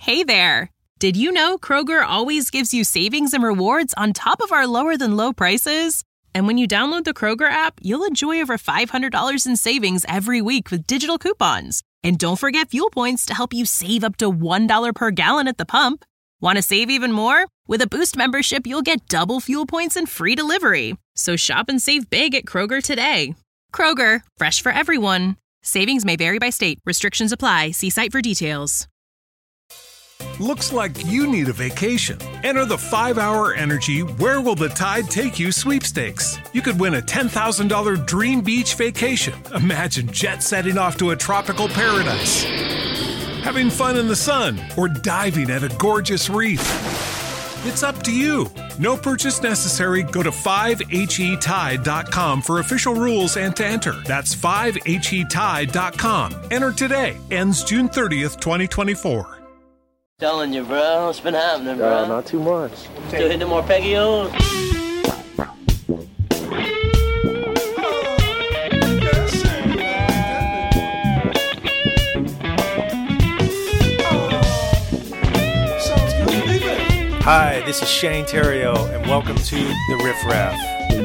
Hey there! Did you know Kroger always gives you savings and rewards on top of our lower-than-low prices? And when you download the Kroger app, you'll enjoy over $500 in savings every week with digital coupons. And don't forget fuel points to help you save up to $1 per gallon at the pump. Want to save even more? With a Boost membership, you'll get double fuel points and free delivery. So shop and save big at Kroger today. Kroger, fresh for everyone. Savings may vary by state. Restrictions apply. See site for details. Looks like you need a vacation. Enter the 5-Hour Energy Where Will the Tide Take You sweepstakes. You could win a $10,000 dream beach vacation. Imagine jet setting off to a tropical paradise, having fun in the sun, or diving at a gorgeous reef. It's up to you. No purchase necessary. Go to 5HETide.com for official rules and to enter. That's 5HETide.com. Enter today. Ends June 30th, 2024. Telling you, bro. What's been happening, bro? Not too much. Still hitting more Peggy-O's? Hi, this is Shane Theriault, and welcome to the Riff Raff.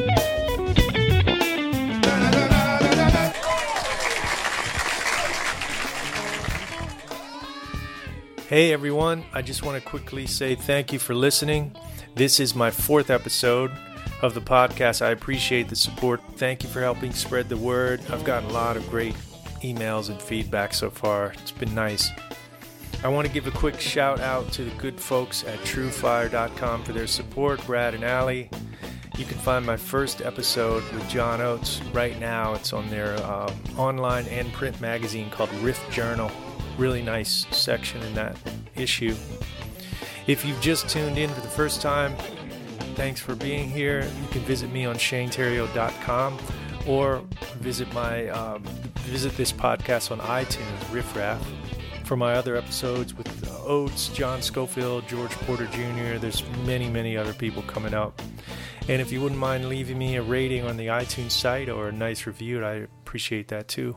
Hey everyone, I just want to quickly say thank you for listening. This is my 4th episode of the podcast. I appreciate the support. Thank you for helping spread the word. I've gotten a lot of great emails and feedback so far. It's been nice. I want to give a quick shout out to the good folks at TrueFire.com for their support, Brad and Allie. You can find my first episode with John Oates right now. It's on their online and print magazine called Riff Journal. Really nice section in that issue. If you've just tuned in for the first time, thanks for being here. You can visit me on ShaneTheriault.com or visit this podcast on iTunes, Riff Raff. For my other episodes with Oates, John Schofield, George Porter Jr., there's many other people coming up. And if you wouldn't mind leaving me a rating on the iTunes site or a nice review, I appreciate that too.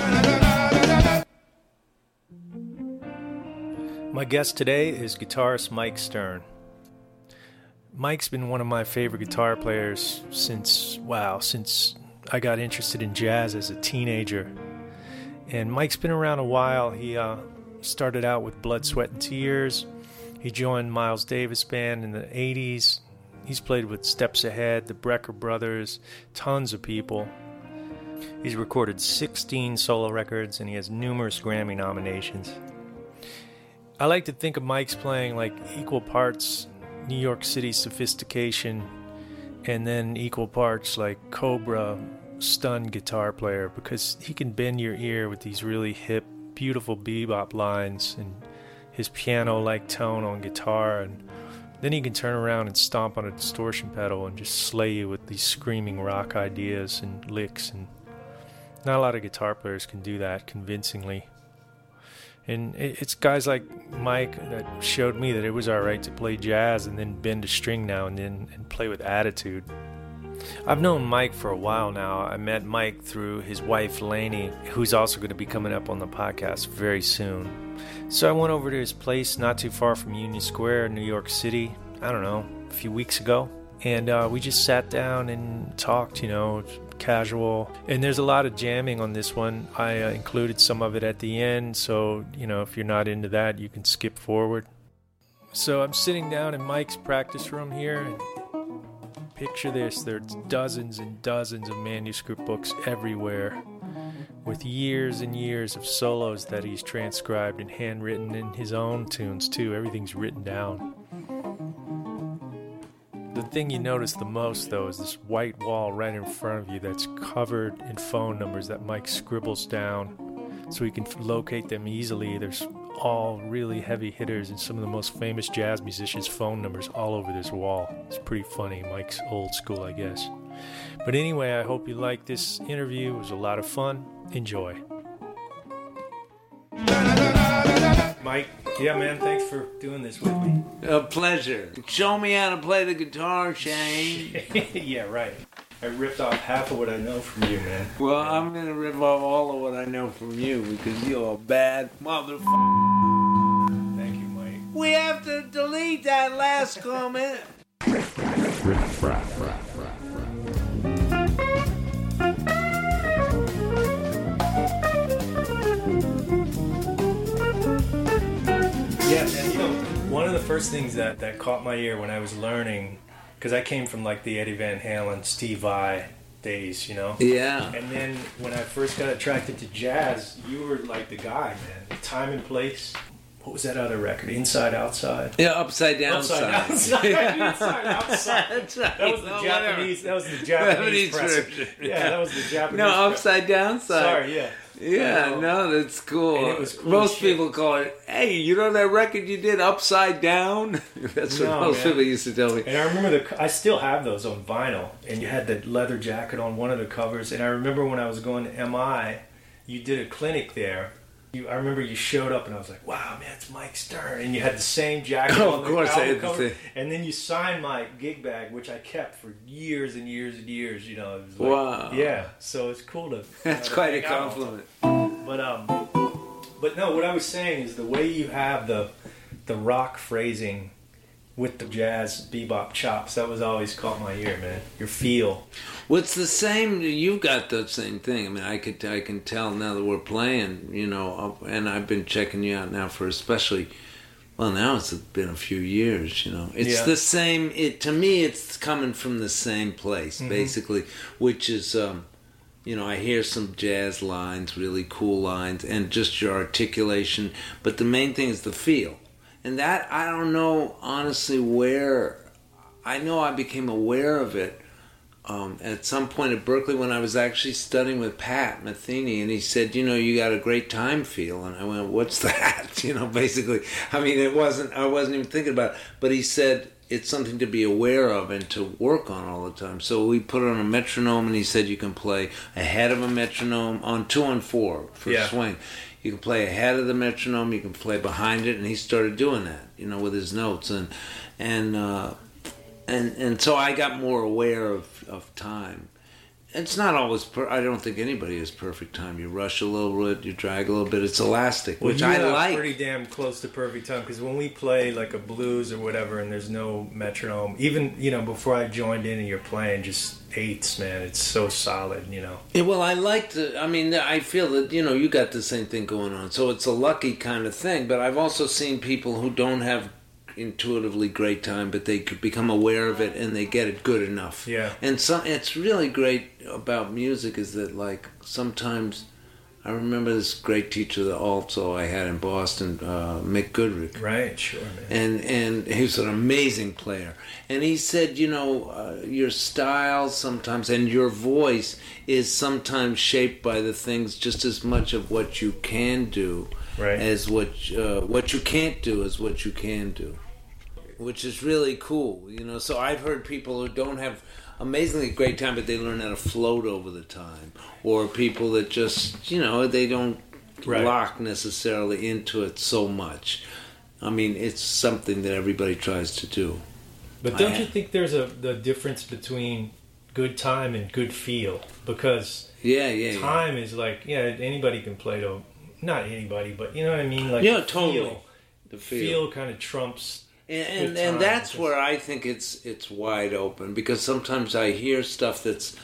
My guest today is guitarist Mike Stern. Mike's been one of my favorite guitar players since I got interested in jazz as a teenager. And Mike's been around a while. He started out with Blood, Sweat, and Tears. He joined Miles Davis Band in the 80s. He's played with Steps Ahead, the Brecker Brothers, tons of people. He's recorded 16 solo records, and he has numerous Grammy nominations. I like to think of Mike's playing like equal parts New York City sophistication and then equal parts like Cobra stun guitar player, because he can bend your ear with these really hip, beautiful bebop lines and his piano-like tone on guitar, and then he can turn around and stomp on a distortion pedal and just slay you with these screaming rock ideas and licks, and not a lot of guitar players can do that convincingly. And it's guys like Mike that showed me that it was alright to play jazz and then bend a string now and then and play with attitude. I've known Mike for a while now. I met Mike through his wife Lainey, who's also going to be coming up on the podcast very soon. So I went over to his place not too far from Union Square in New York City, I don't know, a few weeks ago. And we just sat down and talked, casual. And there's a lot of jamming on this one. I included some of it at the end, so, if you're not into that, you can skip forward. So I'm sitting down in Mike's practice room here, and picture this, there's dozens and dozens of manuscript books everywhere, with years and years of solos that he's transcribed and handwritten in his own tunes too. Everything's written down. The thing you notice the most, though, is this white wall right in front of you that's covered in phone numbers that Mike scribbles down so he can locate them easily. There's all really heavy hitters and some of the most famous jazz musicians' phone numbers all over this wall. It's pretty funny. Mike's old school, I guess. But anyway, I hope you like this interview. It was a lot of fun. Enjoy. Mike, yeah, man, thanks for doing this with me. A pleasure. Show me how to play the guitar, Shane. Yeah, right. I ripped off half of what I know from you, man. Well, I'm going to rip off all of what I know from you because you're a bad motherfucker. Thank you, Mike. delete that last comment. Yeah, and one of the first things that caught my ear when I was learning, because I came from like the Eddie Van Halen, Steve Vai days, Yeah. And then when I first got attracted to jazz, you were like the guy, man. Time and Place. What was that other record? Inside Outside? Yeah, Upside Down Side. Inside Outside. That's right. That was the Japanese. That was the Japanese version. Yeah, that was the Japanese. No, Upside Down Side. Sorry, yeah. Yeah, no, that's cool. And it was cool most shit. people call it, hey, you know that record you did Upside Down? That's what most people used to tell me. And I remember I still have those on vinyl, and you had the leather jacket on one of the covers. And I remember when I was going to MI, you did a clinic there. I remember you showed up, and I was like, wow, man, it's Mike Stern. And you had the same jacket on Of course, I had the cover. same. And then you signed my gig bag, which I kept for years and years and years. It was like, Wow. Yeah, so it's cool to. That's quite a hang out all the compliment. time. But no, what I was saying is the way you have the rock phrasing with the jazz bebop chops, that was always caught my ear, man. Your feel. Well, it's the same. You've got the same thing. I mean, I can tell now that we're playing, and I've been checking you out now for especially. Well, now it's been a few years. It's the same. To me, it's coming from the same place, basically, which is. I hear some jazz lines, really cool lines, and just your articulation. But the main thing is the feel. And that, I don't know, honestly, where... I know I became aware of it at some point at Berkeley when I was actually studying with Pat Metheny, and he said, you got a great time feel. And I went, what's that? Basically. I mean, I wasn't even thinking about it. But he said... it's something to be aware of and to work on all the time. So we put on a metronome, and he said you can play ahead of a metronome on 2 and 4 for swing. You can play ahead of the metronome, you can play behind it, and he started doing that, with his notes, and so I got more aware of time. It's not always. I don't think anybody has perfect time. You rush a little bit, you drag a little bit. It's elastic, which I like. Pretty damn close to perfect time, because when we play like a blues or whatever, and there's no metronome, even before I joined in and you're playing just eighths, man, it's so solid. Yeah, well, I like to. I mean, I feel that you got the same thing going on, so it's a lucky kind of thing. But I've also seen people who don't have intuitively great time, but they could become aware of it and they get it good enough. Yeah. And it's really great about music is that, like, sometimes I remember this great teacher, the alto I had in Boston, Mick Goodrich. Right, sure, man. And he was an amazing player. And he said, your style sometimes and your voice is sometimes shaped by the things just as much of what you can do, right, as what you can't do is what you can do. Which is really cool, So I've heard people who don't have amazingly great time, but they learn how to float over the time. Or people that just, they don't lock necessarily into it so much. I mean, it's something that everybody tries to do. But don't you think there's the difference between good time and good feel? Because time is like, anybody can play to, not anybody, but you know what I mean? Like, totally. The feel kind of trumps. And that's where I think it's wide open, because sometimes I hear stuff that's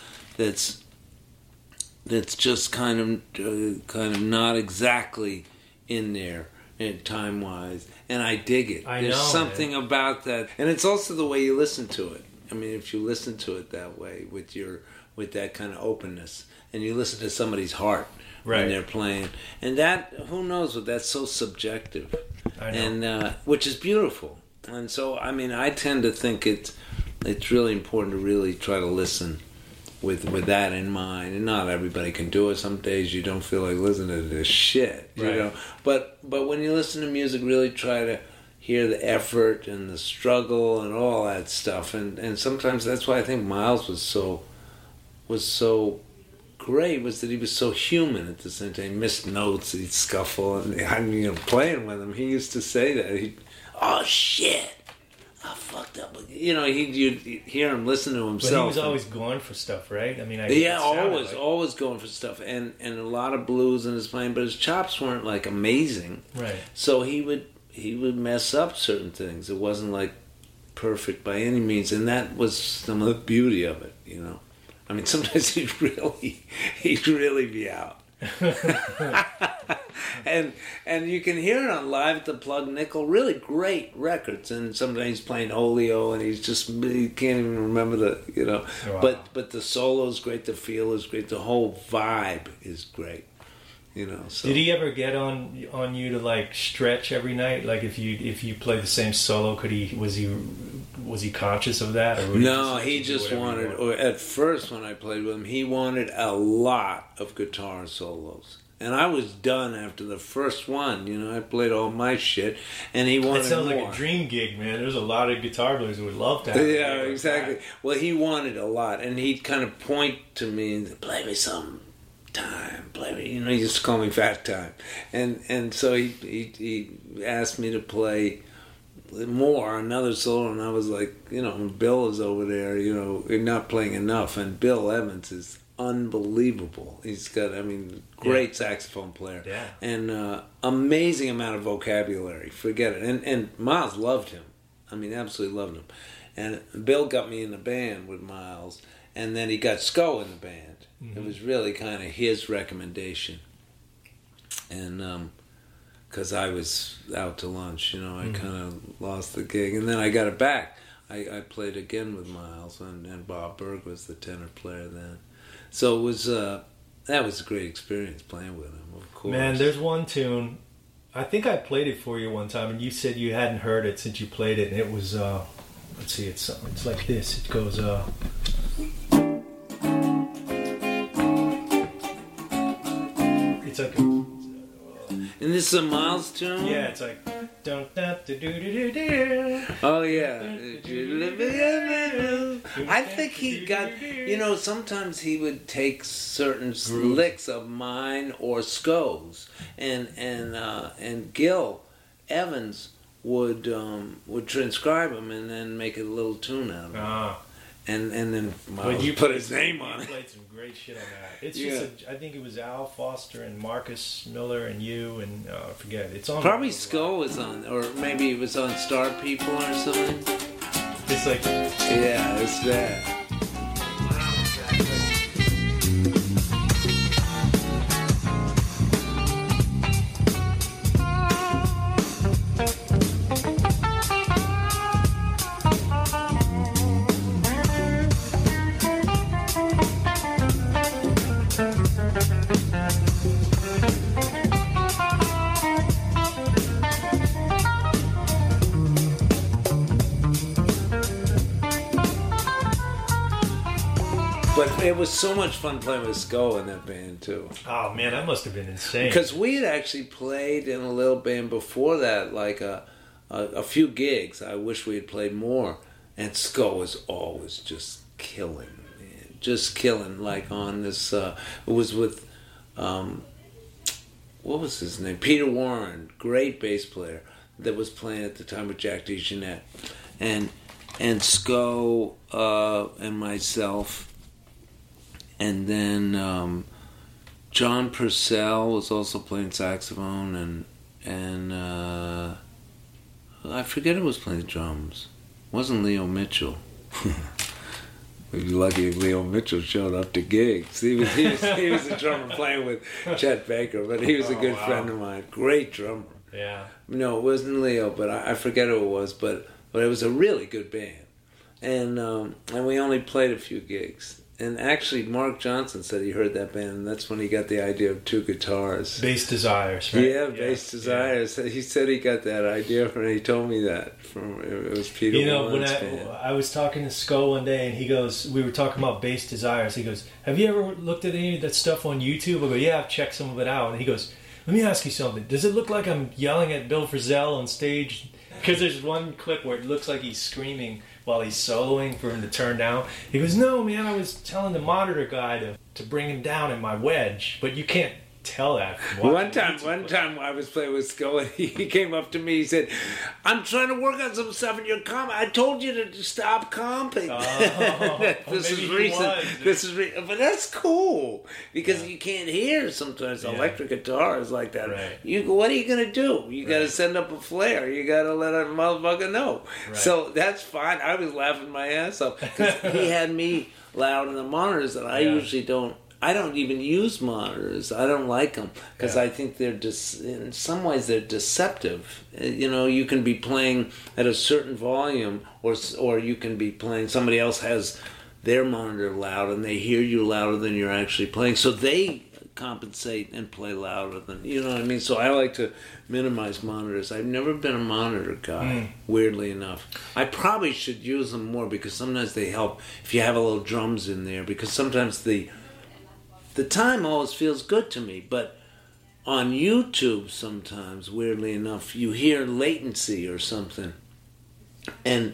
just kind of not exactly in there time wise, and I dig it. There's something about that, and it's also the way you listen to it. I mean, if you listen to it that way with that kind of openness, and you listen to somebody's heart when they're playing, and that, who knows what, that's so subjective, and which is beautiful. And so, I mean, I tend to think it's really important to really try to listen with that in mind. And not everybody can do it. Some days you don't feel like listening to this shit, But when you listen to music, really try to hear the effort and the struggle and all that stuff. And sometimes that's why I think Miles was so great, was that he was so human at the same time. He missed notes, he'd scuffle, and playing with him, he used to say that. Oh shit, I fucked up. You'd hear him listen to himself. But he was always going for stuff, right? I mean, always going for stuff, and a lot of blues in his playing, but his chops weren't like amazing. Right. So he would he would mess up certain things. It wasn't like perfect by any means, and that was some of the beauty of it, you know. I mean, sometimes he'd really be out. and you can hear it on Live at the Plug Nickel, really great records, and sometimes he's playing Oleo and he can't even remember the, you know. Wow. But the solo is great, the feel is great, the whole vibe is great, you know. So. Did he ever get on you to like stretch every night? Like if you play the same solo, was he conscious of that? Or no, he just wanted. Or at first, when I played with him, he wanted a lot of guitar solos, and I was done after the first one. You know, I played all my shit, and he wanted. That sounds more. Like a dream gig, man. There's a lot of guitar players who would love to have. Yeah, exactly. Well, he wanted a lot, and he'd kind of point to me and play me some. Time, play me, you know. He used to call me Fat Time, and so he asked me to play more, another solo, and I was like, you know, Bill is over there, you know, you're not playing enough, and Bill Evans is unbelievable. He's got, I mean, great saxophone player, and amazing amount of vocabulary. Forget it, and Miles loved him. I mean, absolutely loved him, and Bill got me in the band with Miles, and then he got Sco in the band. Mm-hmm. It was really kind of his recommendation, and because I was out to lunch, you know, I kind of lost the gig, and then I got it back. I played again with Miles, and Bob Berg was the tenor player then. So it was that was a great experience playing with him, of course. Man, there's one tune. I think I played it for you one time, and you said you hadn't heard it since you played it, and it was let's see, it's like this. It goes. It's like and this is a Miles tune? Yeah, it's like oh yeah. I think he got, you know, sometimes he would take certain licks of mine or Sco's, and Gil Evans would transcribe them and then make a little tune out of them. And then Miles put his name on it. You played some great shit on that. It's just, I think it was Al Foster and Marcus Miller and you and I forget. It's on. Probably Skull was on, or maybe it was on Star People or something. It's like, yeah, it's that. But it was so much fun playing with Skull in that band too. Oh man, that must have been insane. Because we had actually played in a little band before that, like a few gigs. I wish we had played more. And Skull was always just killing, man. Just killing. Like on this, it was with, what was his name? Peter Warren, great bass player that was playing at the time with Jack DeJohnette. And Skull and myself. And then John Purcell was also playing saxophone, and I forget who was playing the drums. It wasn't Leo Mitchell. We'd be lucky if Leo Mitchell showed up to gigs. He was a drummer playing with Chet Baker, but he was a good friend of mine. Great drummer. Yeah. No, it wasn't Leo, but I forget who it was. But it was a really good band, and we only played a few gigs. And actually, Mark Johnson said he heard that band, and that's when he got the idea of two guitars. Bass Desires, right? Yeah, Bass Desires. Yeah. He said he got that idea from, he told me that. It was Peter Warren's band. I was talking to Skull one day, and he goes, we were talking about Bass Desires. He goes, have you ever looked at any of that stuff on YouTube? I go, yeah, I've checked some of it out. And he goes, let me ask you something. Does it look like I'm yelling at Bill Frisell on stage? Because there's one clip where it looks like he's screaming while he's soloing for him to turn down. He goes, no, man, I was telling the monitor guy to bring him down in my wedge, but you can't tell that. One time I was playing with Sko, and he came up to me. He said, "I'm trying to work on some stuff in your comp. I told you to stop comping." This is recent. But that's cool because you can't hear sometimes. Electric guitar is like that. Right. What are you gonna do? You got to send up a flare. You got to let a motherfucker know. Right. So that's fine. I was laughing my ass off because he had me loud in the monitors, and I usually don't. I don't even use monitors. I don't like them because I think they're in some ways they're deceptive. You know, you can be playing at a certain volume, or you can be playing. Somebody else has their monitor loud, and they hear you louder than you're actually playing, so they compensate and play louder than you know what I mean. So I like to minimize monitors. I've never been a monitor guy. Weirdly enough, I probably should use them more because sometimes they help if you have a little drums in there. Because sometimes the time always feels good to me, but on YouTube sometimes, weirdly enough, you hear latency or something, and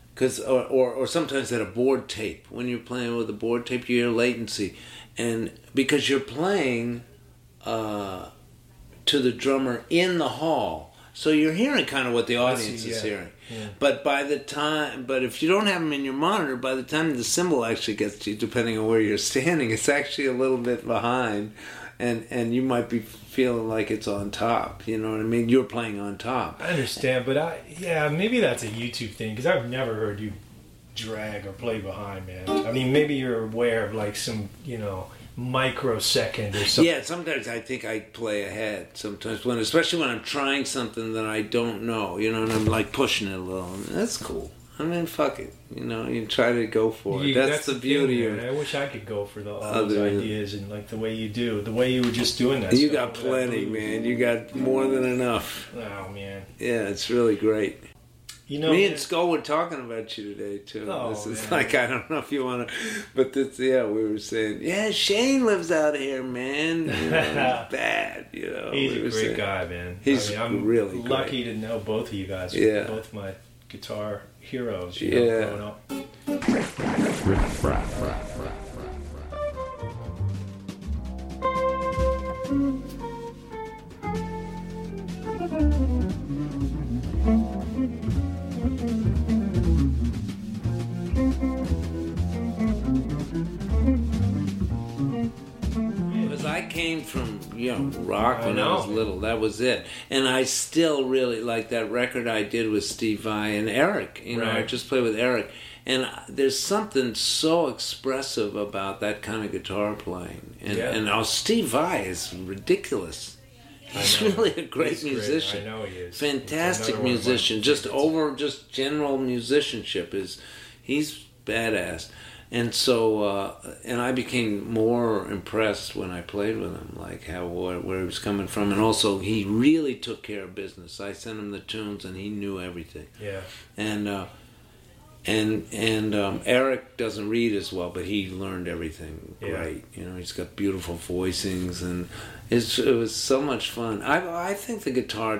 or sometimes at a board tape, when you're playing with a board tape, you hear latency, and because you're playing to the drummer in the hall, so you're hearing kind of what the audience is hearing. Yeah. But if you don't have them in your monitor, by the time the cymbal actually gets to you, depending on where you're standing, it's actually a little bit behind, and you might be feeling like it's on top. You know what I mean? You're playing on top. I understand, but maybe that's a YouTube thing because I've never heard you drag or play behind, man. I mean, maybe you're aware of like some, microsecond or something. Yeah, sometimes I think I play ahead. Sometimes especially when I'm trying something that I don't know, and I'm like pushing it a little. That's cool. I mean, fuck it. You try to go for it. That's the beauty of it. I wish I could go for all those ideas and like the way you do, the way you were just doing that. You got plenty, man. You got more than enough. Oh man. Yeah, it's really great. Me and Skull were talking about you today too. Oh, this is man. like, I don't know if you want to, but we were saying, Shane lives out here, man. He's bad, He's a great guy, man. I'm really lucky great. to know both of you guys. Yeah. Both my guitar heroes. Growing up. I came from rock when I was little. That was it, and I still really like that record I did with Steve Vai and Eric. I just played with Eric, and there's something so expressive about that kind of guitar playing. And now Steve Vai is ridiculous. He's really a great musician. I know he is. Fantastic musician. Just general musicianship he's badass. And so, and I became more impressed when I played with him, like where he was coming from, and also he really took care of business. I sent him the tunes, and he knew everything. Yeah. And Eric doesn't read as well, but he learned everything great. He's got beautiful voicings, and it was so much fun. I think the guitar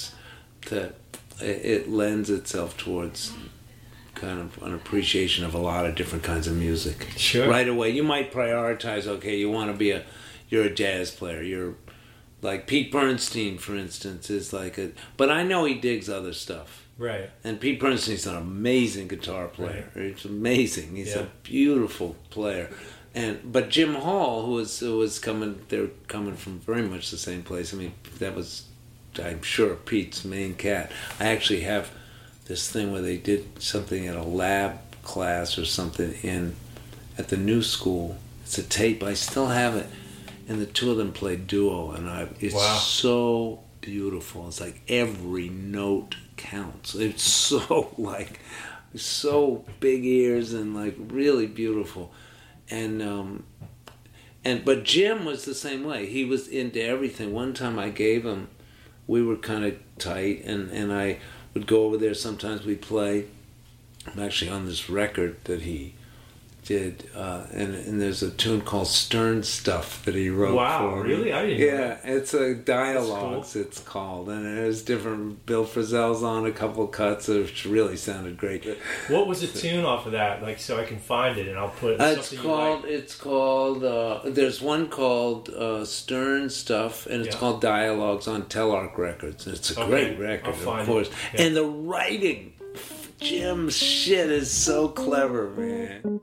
it lends itself towards kind of an appreciation of a lot of different kinds of music. Sure. Right away, you might prioritize. Okay, you want to be you're a jazz player. You're like Pete Bernstein, for instance, is like but I know he digs other stuff. Right. And Pete Bernstein's an amazing guitar player. Right. It's amazing. He's a beautiful player. But Jim Hall, who was coming, they're coming from very much the same place. I mean, that was, I'm sure, Pete's main cat. I actually have this thing where they did something at a lab class or something at the new school. It's a tape. I still have it, and the two of them played duo, and it's so beautiful. It's like every note counts. It's so big ears and like really beautiful, but Jim was the same way. He was into everything. One time I gave him, we were kind of tight, and I would go over there. Sometimes we'd play. I'm actually on this record that he did, and there's a tune called Stern Stuff that he wrote. Wow, for really? me. I didn't know that. It's a dialogues. Cool. It's called, and there's different. Bill Frisell's on a couple of cuts, which really sounded great. What was the tune off of that? Like, so I can find it, and I'll put It's called. There's one called Stern Stuff, and it's called Dialogues on Telarc Records. It's a great record, of course. Yeah. And the writing, Jim's shit is so clever, man.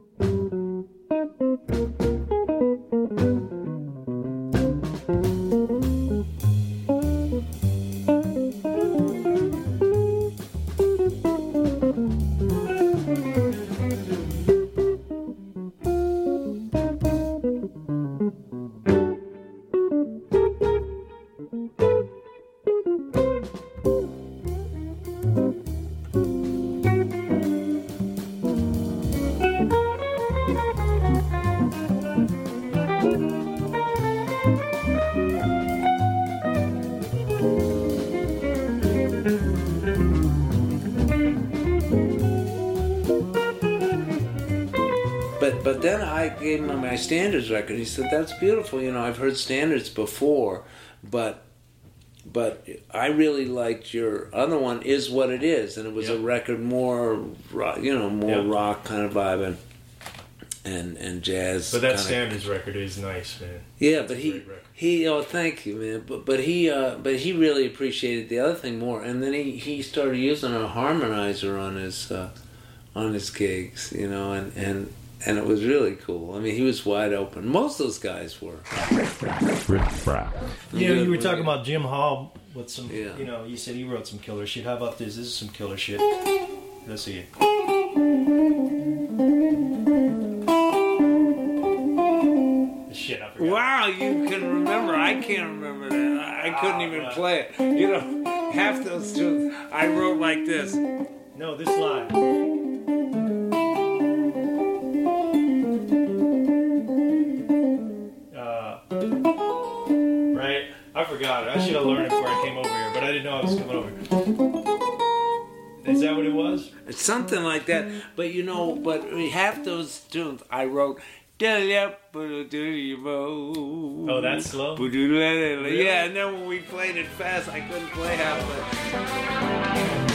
But then I gave him my Standards record. He said, "That's beautiful. You know, I've heard Standards before, but I really liked your other one, Is What It Is, and it was a record more, rock, rock kind of vibe and jazz. But that Standards record is nice, man. Yeah, but he oh, thank you, man. But he really appreciated the other thing more, and then he started using a harmonizer on his gigs, you know, and it was really cool. I mean, he was wide open. Most of those guys were. You know, you were talking about Jim Hall with some, you know, you said he wrote some killer shit. How about this? This is some killer shit. Let's see it. Shit, I forgot. Wow, you can remember. I can't remember that. I couldn't even play it. You know, half those tunes I wrote like this. No, this line. I forgot it. I should have learned it before I came over here, but I didn't know I was coming over here. Is that what it was? It's something like that. But you know, half those tunes I wrote. Oh, that's slow? Really? Yeah, and then when we played it fast, I couldn't play half of it.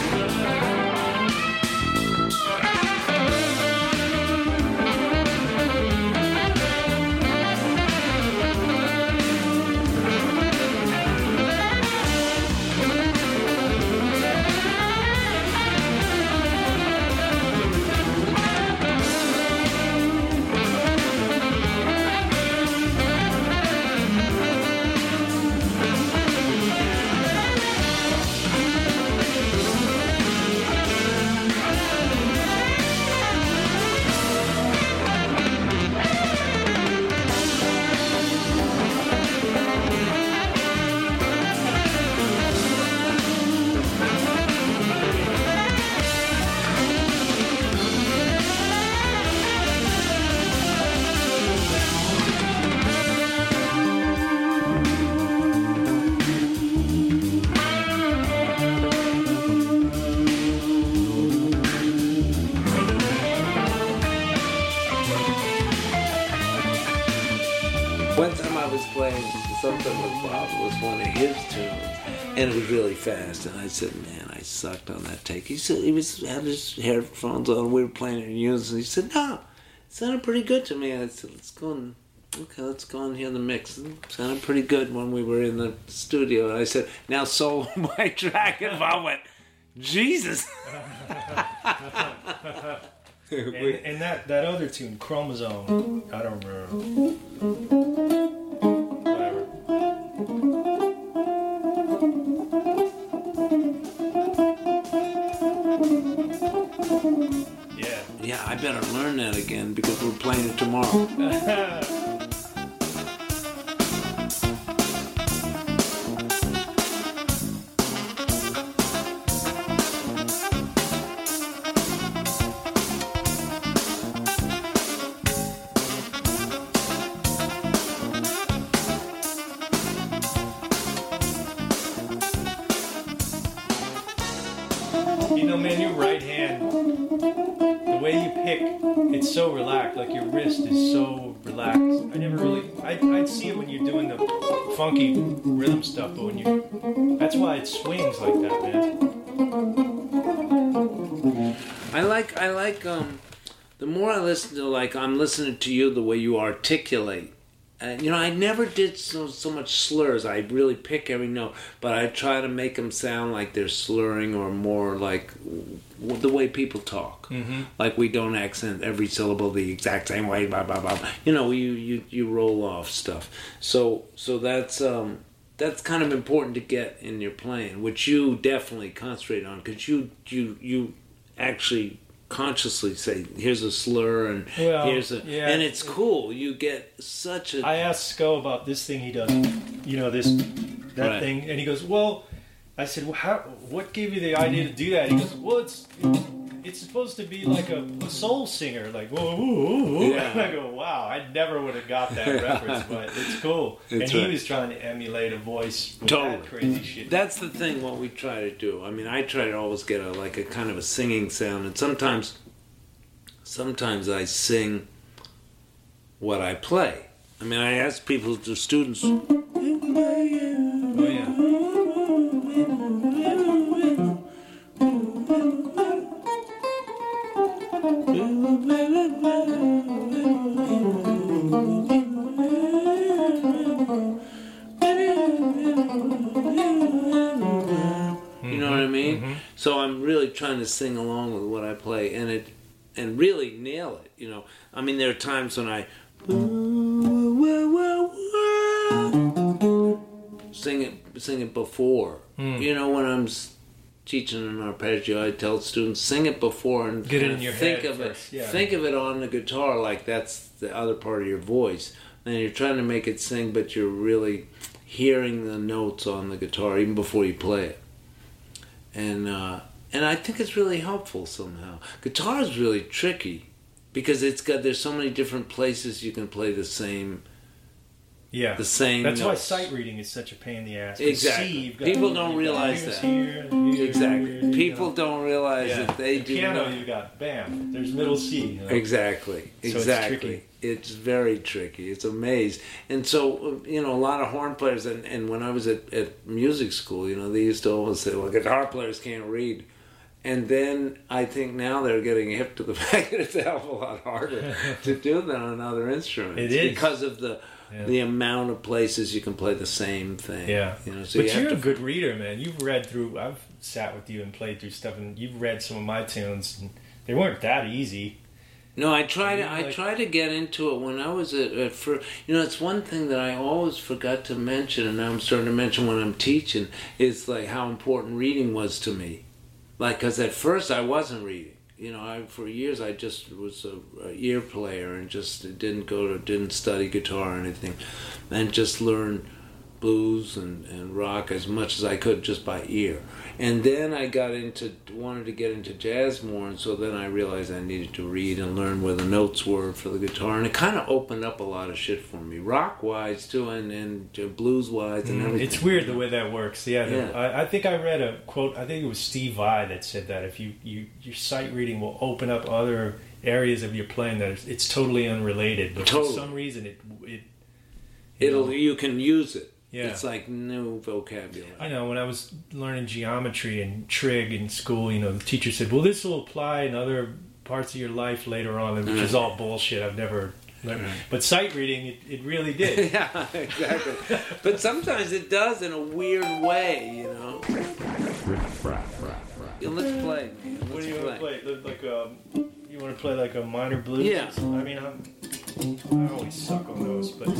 One time I was playing something with Bob. It was one of his tunes, and it was really fast. And I said, "Man, I sucked on that take." He said he had his headphones on. We were playing it in unison. He said, "No, it sounded pretty good to me." I said, "Let's go and hear the mix." It sounded pretty good when we were in the studio. And I said, "Now solo my track," and Bob went, "Jesus." and that other tune, Chromosome, I don't remember. Whatever. Yeah, I better learn that again because we're playing it tomorrow. You know, man, your right hand, the way you pick, it's so relaxed. Like your wrist is so relaxed. I'd see it when you're doing the funky rhythm stuff, but that's why it swings like that, man. I like the more I listen to, like, I'm listening to you, the way you articulate. I never did so much slurs. I really pick every note, but I try to make them sound like they're slurring or more like the way people talk. Mm-hmm. Like we don't accent every syllable the exact same way. Blah blah blah. You roll off stuff. So that's kind of important to get in your playing, which you definitely concentrate on, because you actually consciously say, here's a slur and and it's cool. You get such a... I asked Sco about this thing he does, that thing, and he goes, well, I said, well, what gave you the idea to do that? He goes, well, it's supposed to be like a soul singer, like whoa, whoa, whoa. Yeah. And I go, wow, I never would have got that reference, but it's cool. And he was trying to emulate a voice with that crazy shit. That's the thing. What we try to do. I mean, I try to always get a kind of a singing sound, and sometimes I sing what I play. I mean, I ask people, the students. Oh yeah. You know what I mean? Mm-hmm. So I'm really trying to sing along with what I play, and really nail it. I mean, there are times when I sing it before. When I'm teaching an arpeggio, I tell students, sing it before and get it in your think head of first. it. Yeah. Think of it on the guitar like that's the other part of your voice. And you're trying to make it sing, but you're really hearing the notes on the guitar even before you play it. And I think it's really helpful somehow. Guitar is really tricky because there's so many different places you can play the same. Yeah, the same. That's notes. why sight reading is such a pain in the ass. Exactly. People don't realize that. Exactly. People don't realize that they do. Piano, you got bam. There's middle C. Exactly. So it's tricky. It's very tricky. It's a maze. And so, a lot of horn players, and when I was at music school, they used to always say, well, guitar players can't read. And then I think now they're getting hip to the fact that it's a hell of a lot harder to do than on other instruments. It is. Because of the amount of places you can play the same thing. Yeah. So but you're a good reader, man. You've read through, I've sat with you and played through stuff, and you've read some of my tunes, and they weren't that easy. No, I try to get into it when I was at first. It's one thing that I always forgot to mention, and now I'm starting to mention when I'm teaching, is like how important reading was to me. Like, because at first I wasn't reading. For years I just was a ear player and just didn't study guitar or anything, and just learned blues and rock as much as I could just by ear. And then I wanted to get into jazz more, and so then I realized I needed to read and learn where the notes were for the guitar, and it kind of opened up a lot of shit for me, rock-wise too, and blues-wise and everything. It's weird the way that works. I think I read a quote, I think it was Steve Vai that said that if your sight reading will open up other areas of your playing that it's totally unrelated, but for some reason you can use it. Yeah. It's like new vocabulary. I know, when I was learning geometry and trig in school, the teacher said, well, this will apply in other parts of your life later on, which is all bullshit. I've never learned. But sight reading, it really did. Yeah, exactly. But sometimes it does in a weird way, Let's play. What do you want to play? You want to play like a minor blues? Yeah. I mean, I always suck on those, but...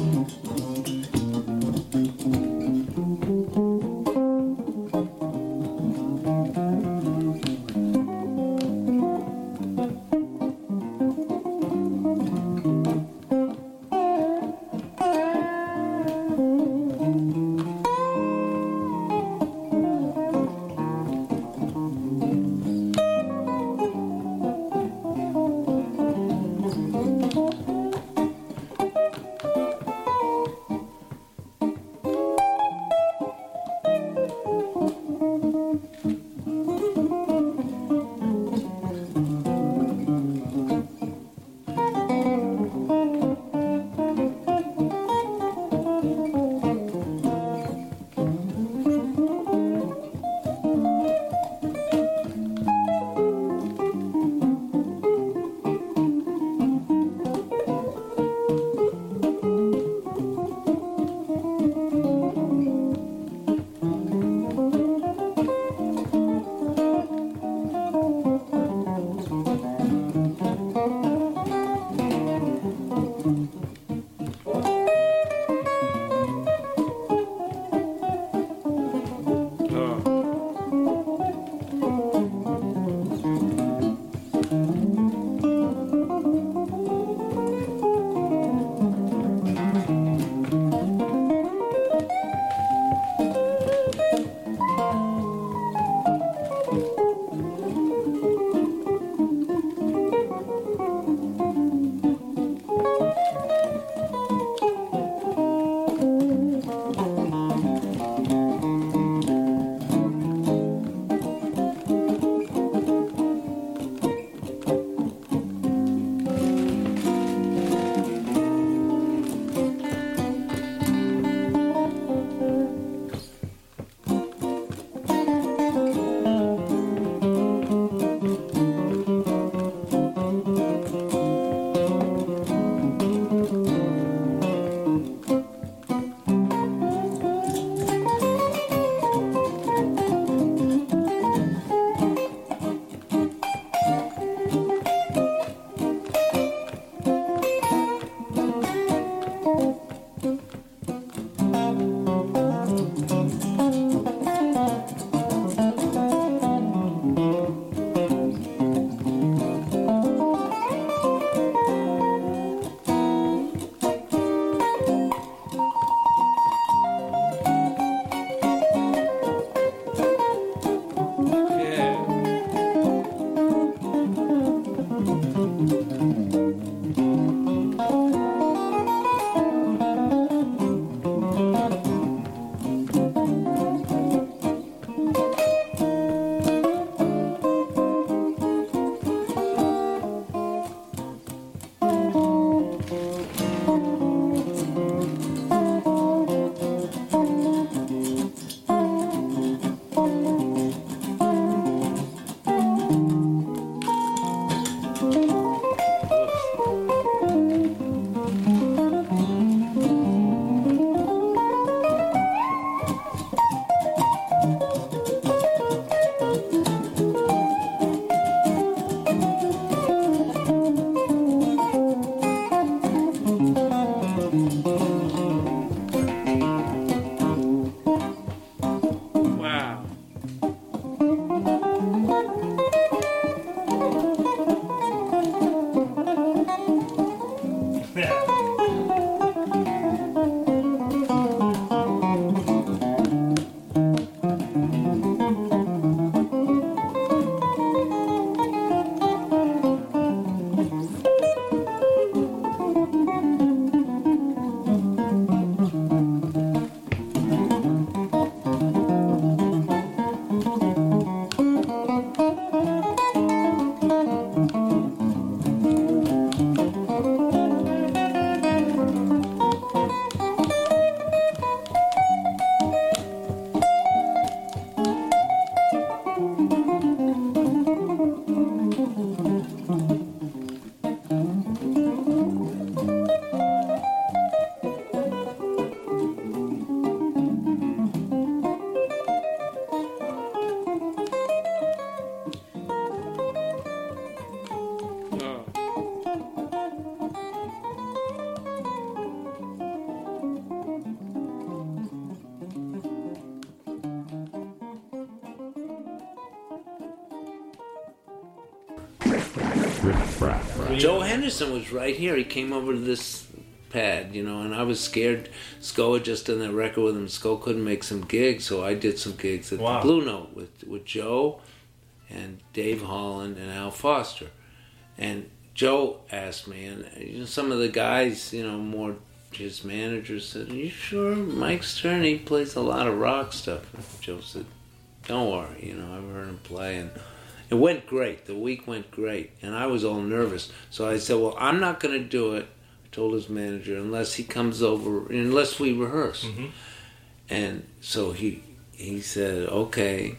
Joe Henderson was right here. He came over to this pad, and I was scared. Sco had just done that record with him. Sco couldn't make some gigs, so I did some gigs at the Blue Note with Joe and Dave Holland and Al Foster. And Joe asked me, and some of the guys, more his managers said, "Are you sure Mike Stern, he plays a lot of rock stuff?" And Joe said, "Don't worry, I've heard him play." And it went great. The week went great. And I was all nervous. So I said, well, I'm not going to do it, I told his manager, unless he comes over, unless we rehearse. Mm-hmm. And so he said, okay.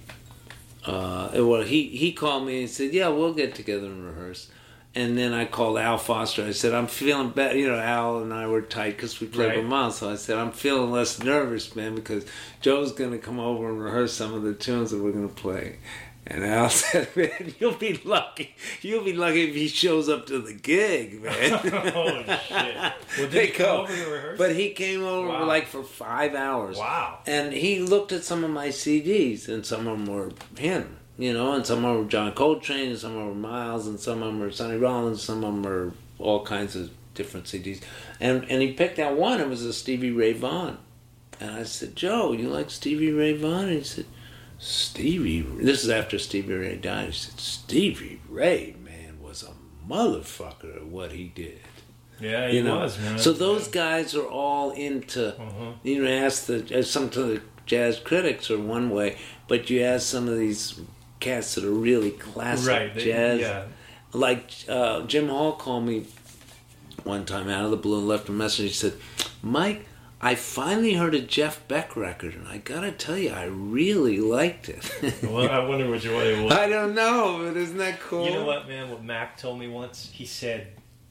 Well, he called me and said, yeah, we'll get together and rehearse. And then I called Al Foster. I said, I'm feeling better. Al and I were tight because we played for months. So I said, I'm feeling less nervous, man, because Joe's going to come over and rehearse some of the tunes that we're going to play. And Al said, man, you'll be lucky. You'll be lucky if he shows up to the gig, man. Holy shit. Well, did he come over to rehearse? But he came over for 5 hours. Wow. And he looked at some of my CDs, and some of them were him. And some of them were John Coltrane, and some of them were Miles, and some of them were Sonny Rollins, some of them were all kinds of different CDs. And he picked out one. It was a Stevie Ray Vaughan. And I said, Joe, you like Stevie Ray Vaughan? And he said, this is after Stevie Ray died. He said, Stevie Ray, man, was a motherfucker at what he did. Yeah, he was, man. So those guys are all into, ask some of the jazz critics are one way, but you ask some of these cats that are really classic jazz. Yeah. Like Jim Hall called me one time out of the blue and left a message. He said, Mike, I finally heard a Jeff Beck record, and I gotta tell you, I really liked it. Well, I wonder which one it was. I don't know, but isn't that cool? You know what, man? What Mac told me once, he said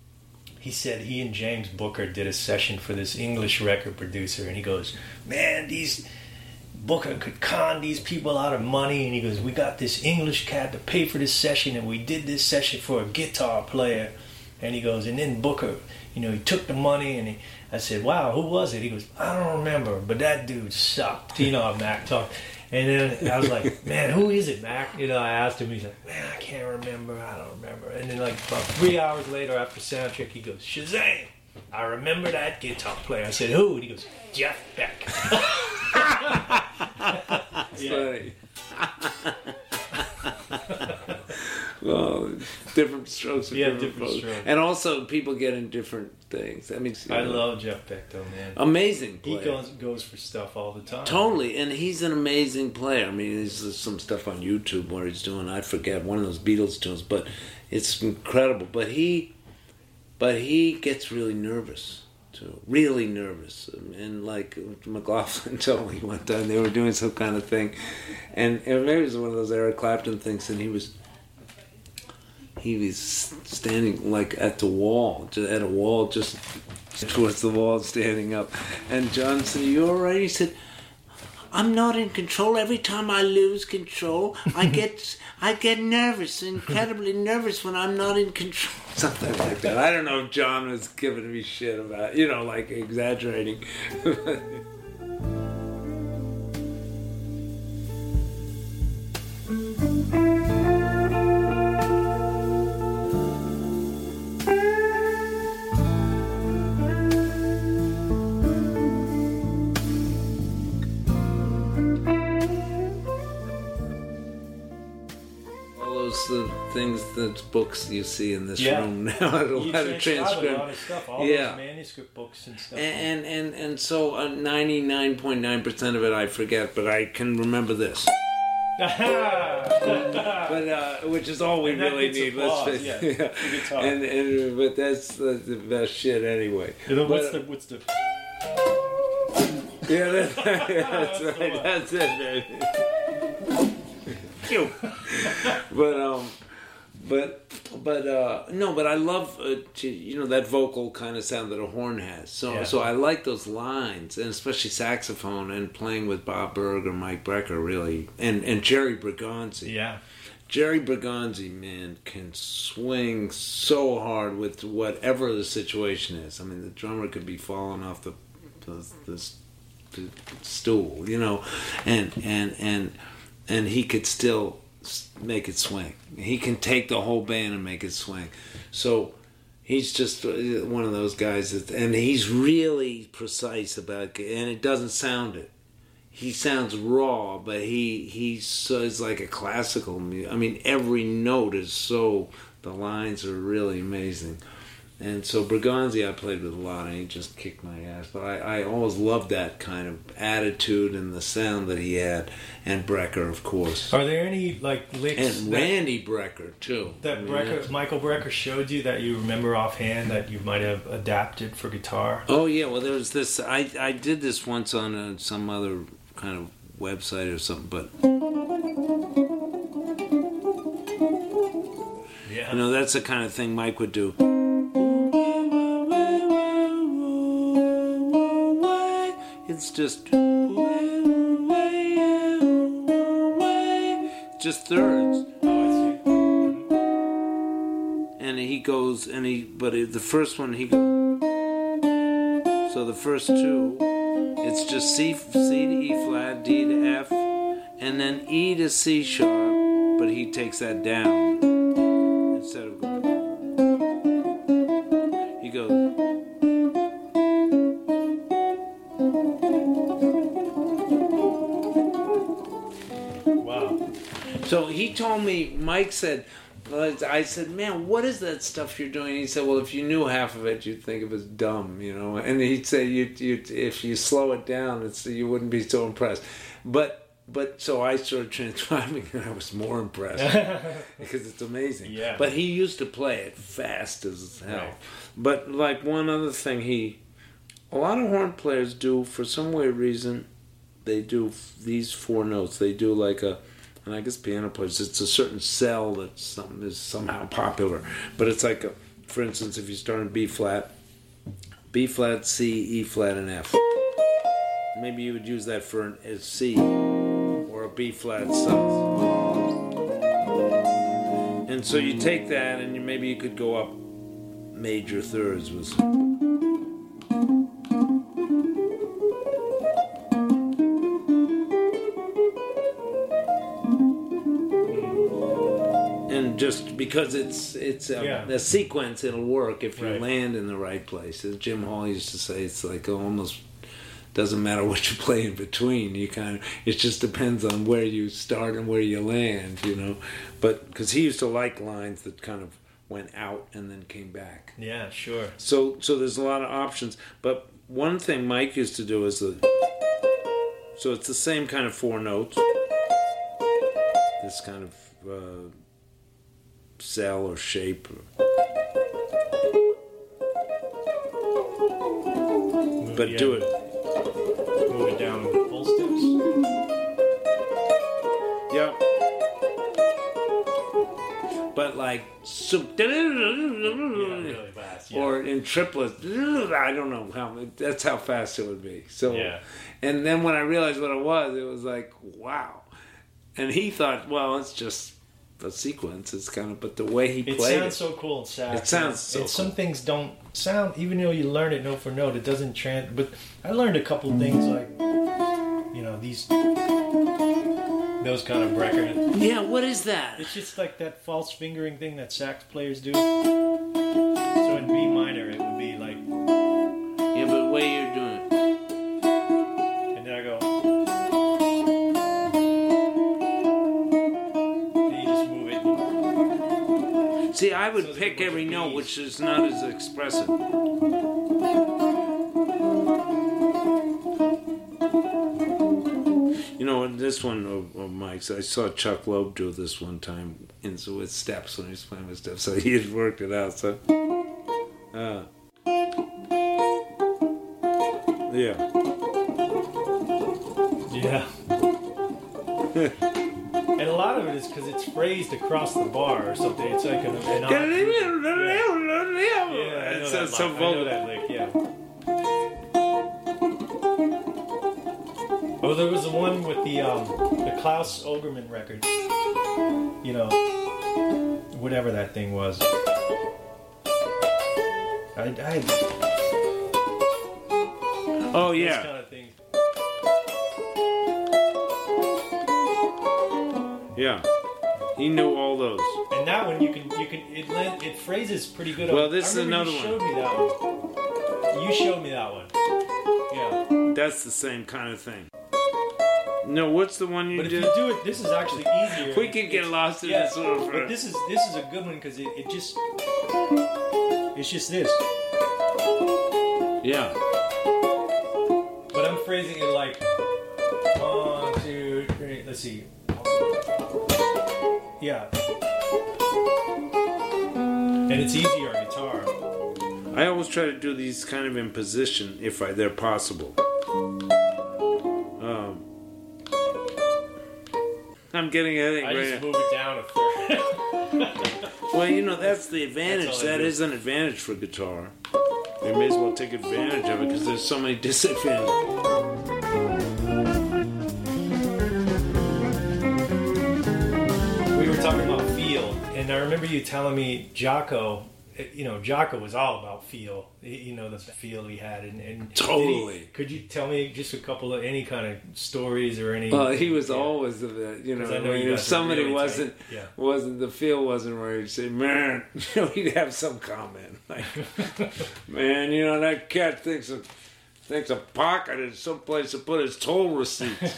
he and James Booker did a session for this English record producer, and he goes, man, Booker could con these people out of money, and he goes, we got this English cat to pay for this session, and we did this session for a guitar player, and he goes, and then Booker, he took the money, and I said, wow, who was it? He goes, I don't remember, but that dude sucked. How Mac talked. And then I was like, man, who is it, Mac? I asked him. He's like, man, I can't remember. I don't remember. And then about 3 hours later after soundcheck, he goes, Shazam! I remember that guitar player. I said, who? And he goes, Jeff Beck. That's funny. Well, different strokes for different strokes. And also, people get in different things. I love Jeff Beck, though, man. Amazing player. He goes for stuff all the time. Totally, and he's an amazing player. There's some stuff on YouTube where he's doing, I forget, one of those Beatles tunes, but it's incredible. But he gets really nervous, too. Really nervous. And like McLaughlin told me one time, they were doing some kind of thing, and maybe it was one of those Eric Clapton things, and he was standing like at a wall, just towards the wall, standing up. And John said, "You all right?" He said, "I'm not in control. Every time I lose control, I get nervous, incredibly nervous when I'm not in control." Something like that. I don't know if John was giving me shit about, like exaggerating. The things, the books you see in this room now, a lot of transcript, a lot of stuff, all those manuscript books and stuff. And so 99.9% of it I forget, but I can remember this. But which is all we really need. Let's face it. And but that's the best shit anyway. What's the? Yeah, that's right. That's it, baby. But I love that vocal kind of sound that a horn has. So I like those lines, and especially saxophone and playing with Bob Berg or Mike Brecker, really, and Jerry Bergonzi. Yeah, Jerry Bergonzi, man, can swing so hard with whatever the situation is. The drummer could be falling off the stool, and he could still make it swing. He can take the whole band and make it swing. So he's just one of those guys and he's really precise about it, and it doesn't sound it. He sounds raw, but he's like a classical music. I mean, every note is so, the lines are really amazing. And so Bergonzi I played with a lot, and he just kicked my ass. But I always loved that kind of attitude and the sound that he had. And Brecker, of course. Are there any like licks? And Randy Brecker too. That Michael Brecker showed you that you remember offhand that you might have adapted for guitar? Oh yeah, well there was this. I did this once on some other kind of website or something, but yeah, you know, that's the kind of thing Mike would do. It's just thirds. And he goes, but the first one he goes. So the first two, it's just C to E flat, D to F, and then E to C sharp, but he takes that down instead of going. He goes. So he told me, Mike said, I said, man, what is that stuff you're doing? He said, well, if you knew half of it, you'd think it was dumb, you know. And he'd say, if you slow it down, you wouldn't be so impressed. But so I started transcribing, and I was more impressed because it's amazing. Yeah. But he used to play it fast as hell. Right. But like one other thing, a lot of horn players do, for some weird reason, they do these four notes. They do like and I guess piano players, it's a certain cell that is somehow popular. But it's like, for instance, if you start in B flat, C, E flat, and F. Maybe you would use that for a C or a B flat seventh. And so you take that, and maybe you could go up major thirds with. Just because it's a sequence, it'll work if you land in the right place. As Jim Hall used to say, it's like almost doesn't matter what you play in between. It just depends on where you start and where you land, you know. But because he used to like lines that kind of went out and then came back. Yeah, sure. So there's a lot of options. But one thing Mike used to do is so it's the same kind of four notes. This kind of cell or shape. But do it. Move it down full steps. Yeah. But like really fast. Yeah. Or in triplets. I don't know that's how fast it would be. So and then when I realized what it was like, wow. And he thought, well, it's just a sequence. It's kind of, but the way he played it sounds so cool in sax. It sounds so cool. Some things don't sound, even though you learn it note for note, it doesn't but I learned a couple things like, you know, those kind of Brecker. Yeah, what is that? It's just like that false fingering thing that sax players do. So in B minor, it would be like. Yeah, but the way you're doing it. And then I go. See, I would pick every note, which is not as expressive. You know, this one of Mike's, I saw Chuck Loeb do this one time with steps when he was playing with steps, so he had worked it out. So, yeah. And a lot of it is because it's phrased across the bar or something. It's like an It's so vulgar. that lick, yeah. Oh, there was the one with the Klaus Ogerman record. You know, whatever that thing was. Oh yeah. Kind of thing. Yeah. He knew all those. And that one it phrases pretty good. Well, this is another one. You showed me that one. You showed me that one. Yeah. That's the same kind of thing. No, what's the one you did? But if you do it, this is actually easier. We could get lost in this one. But this is a good one because it's just this. Yeah. But I'm phrasing it like 1, 2, 3. Let's see. Yeah. And it's easier on guitar. I always try to do these kind of in position if they're possible. I'm getting a headache. I just move it down a third. Well, that's the advantage. That is an advantage for guitar. You may as well take advantage of it because there's so many disadvantages. We were talking about feel, and I remember you telling me Jaco was all about feel. The feel he had, and totally. Could you tell me just a couple of any kind of stories or any? Well, he was always of that. If somebody really wasn't the feel wasn't right, he'd say, "Man," he'd have some comment like, "Man, that cat thinks a pocket is someplace to put his toll receipts."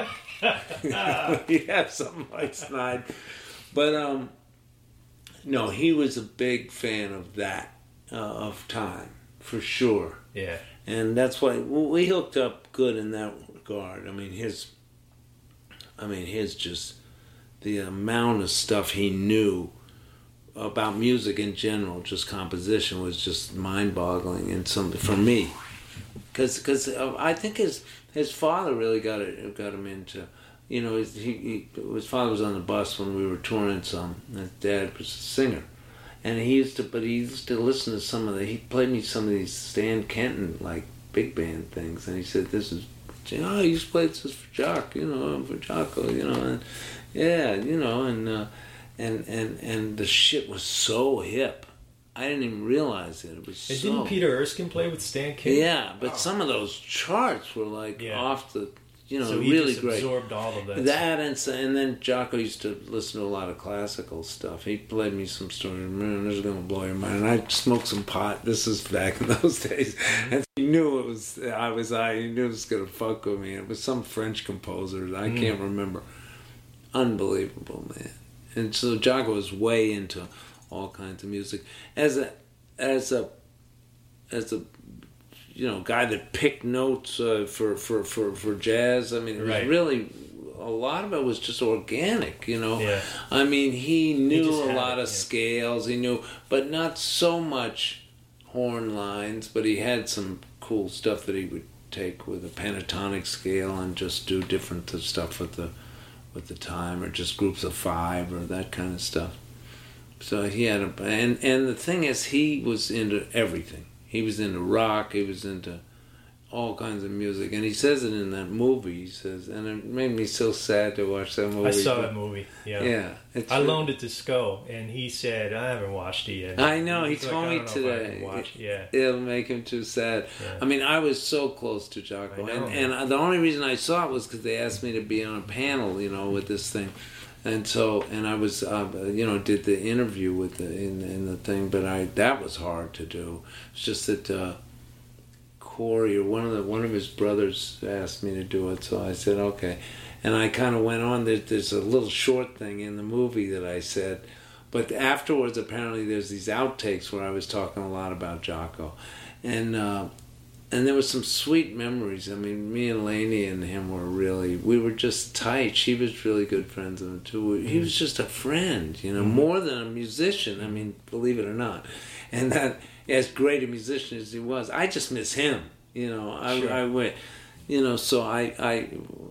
He'd have something like snide, but no, he was a big fan of that, of time, for sure. Yeah. And that's why we hooked up good in that regard. I mean, his just, the amount of stuff he knew about music in general, just composition, was just mind-boggling and something for me. Because I think his father really got him into... his father was on the bus when we were touring some. His dad was a singer, and he used to listen to he played me some of these Stan Kenton big band things, and he said, "This is, he used to play this for Jock, for Jaco, and the shit was so hip. I didn't even realize it. It was so. Didn't Peter Erskine play with Stan Kenton? Yeah, but some of those charts were off the. So he really just great. Absorbed all of that. And then Jaco used to listen to a lot of classical stuff. He played me some stories. Man, this is gonna blow your mind. And I smoked some pot. This is back in those days, and he knew it was. He knew it was gonna fuck with me. It was some French composer. I can't remember. Unbelievable, man. And so Jaco was way into all kinds of music. As a guy that picked notes for jazz. I mean, it was really, a lot of it was just organic, Yeah. I mean, he knew a lot of scales. He knew, but not so much horn lines. But he had some cool stuff that he would take with a pentatonic scale and just do different stuff with the time, or just groups of 5 or that kind of stuff. So he had and the thing is, he was into everything. He was into rock. He was into all kinds of music, and he says it in that movie. He says, and it made me so sad to watch that movie. I saw that movie. Yeah, yeah. I loaned it to Sco, and he said, "I haven't watched it yet." I know. He told me today. It'll make him too sad. Yeah. I mean, I was so close to Jaco, and the only reason I saw it was because they asked me to be on a panel, with this thing. And so, and I was, did the interview with in the thing, but that was hard to do. It's just that Corey or one of his brothers asked me to do it, so I said okay. And I kind of went on. There's a little short thing in the movie that I said, but afterwards apparently there's these outtakes where I was talking a lot about Jaco, and there was some sweet memories. I mean, me and Lainey and him we were just tight. She was really good friends with him too. He was just a friend, more than a musician. I mean, believe it or not. And that, as great a musician as he was, I just miss him. I went, so I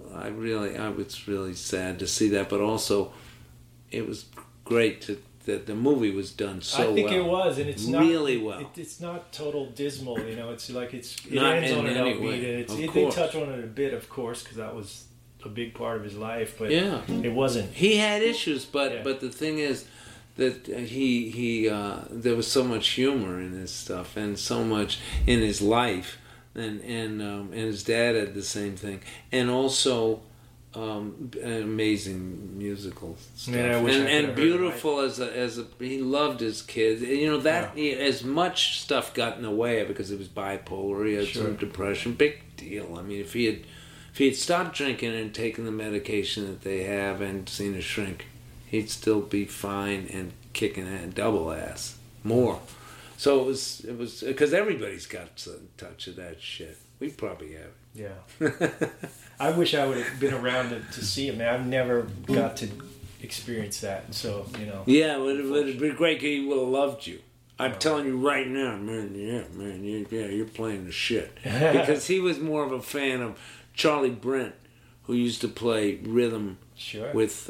was really sad to see that, but also it was great that the movie was done so well. I think it was, and it's not really well. It's not total dismal, It's like it not ends on an upbeat. They touch on it a bit, of course, because that was a big part of his life. But it wasn't. He had issues, but the thing is that he there was so much humor in his stuff, and so much in his life, and his dad had the same thing, and also amazing musical stuff. Man, I wish I and could've beautiful as a he loved his kids. You know that as much stuff got in the way because he was bipolar. He had some depression. Big deal. I mean, if he had stopped drinking and taken the medication that they have and seen a shrink, he'd still be fine and kicking double ass more. So it was because everybody's got some touch of that shit. We probably have. Yeah. I wish I would have been around to see it, man. I've never got to experience that, so, you know. Yeah, it would have been great because he would have loved you. I'm telling you right now, man, you're playing the shit. Because he was more of a fan of Charlie Brent, who used to play rhythm with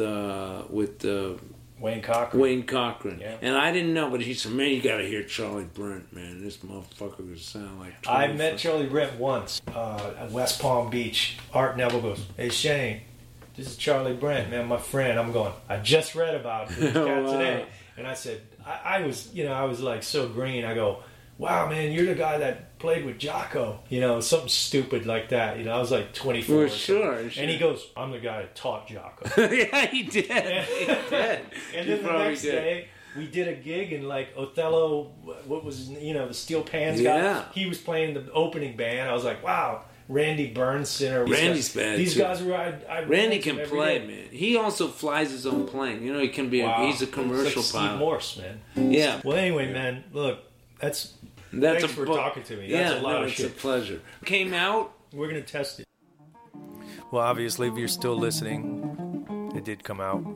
Wayne Cochran. Wayne Cochran. Yeah. And I didn't know, but he said, man, you got to hear Charlie Brent, man. This motherfucker would sound like... I met Charlie Brent once at West Palm Beach. Art Neville goes, hey, Shane, this is Charlie Brent, man, my friend. I'm going, I just read about this guy today. And I said, I was like so green. I go, wow, man, you're the guy that played with Jocko. You know, something stupid like that. You know, I was like 24. Well, sure. And he goes, I'm the guy that taught Jocko. Yeah, he did. He did. And then the next day, we did a gig in like Othello, what was, the Steel Pans guy. He was playing the opening band. I was like, wow, Randy Bernstein. Randy's bad. These too. guys were, Randy can play, man. He also flies his own plane. You know, he can be, he's a commercial like pilot. Steve Morse, man. Yeah. Well, anyway, man, look, thanks for talking to me. That's a lot of shit. It's a pleasure. Came out. We're going to test it. Well, obviously, if you're still listening, it did come out.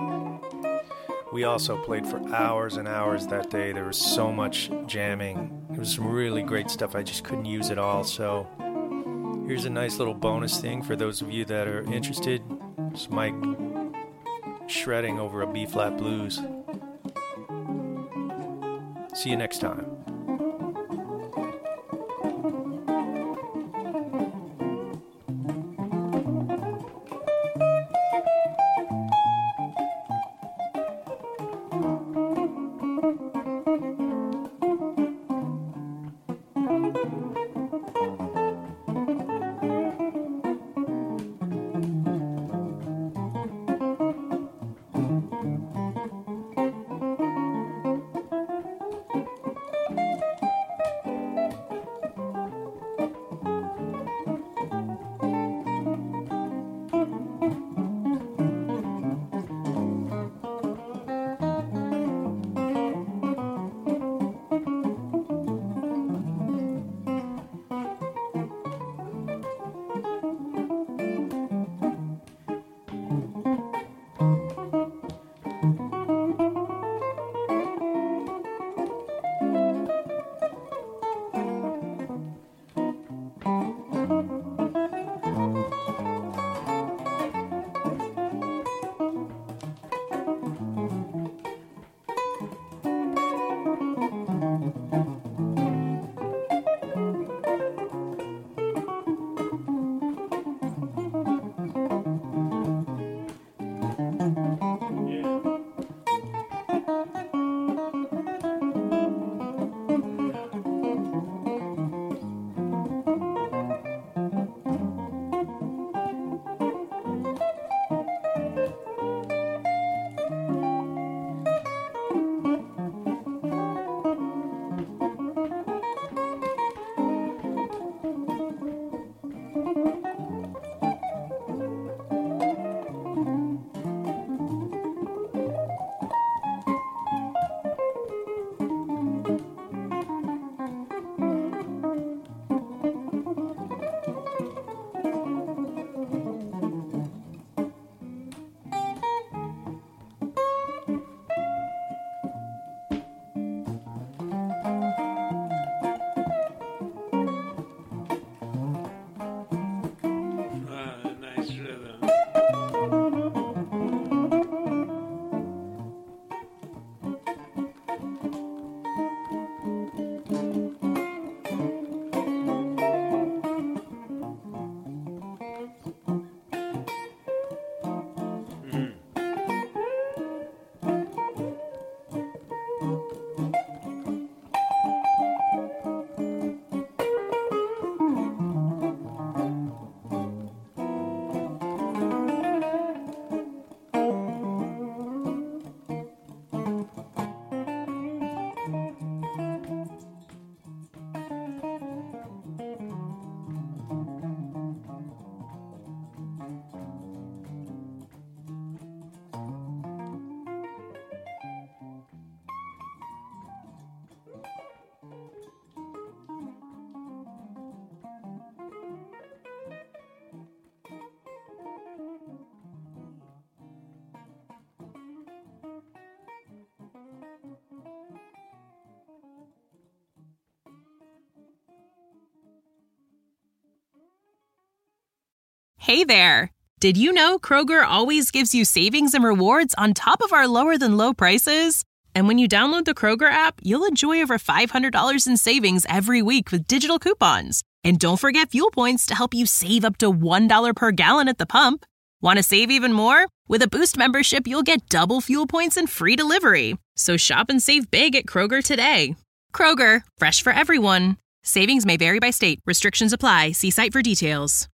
We also played for hours and hours that day. There was so much jamming. It was some really great stuff. I just couldn't use it all. So here's a nice little bonus thing for those of you that are interested. It's Mike shredding over a B-flat blues. See you next time. Hey there! Did you know Kroger always gives you savings and rewards on top of our lower-than-low prices? And when you download the Kroger app, you'll enjoy over $500 in savings every week with digital coupons. And don't forget fuel points to help you save up to $1 per gallon at the pump. Want to save even more? With a Boost membership, you'll get double fuel points and free delivery. So shop and save big at Kroger today. Kroger, fresh for everyone. Savings may vary by state. Restrictions apply. See site for details.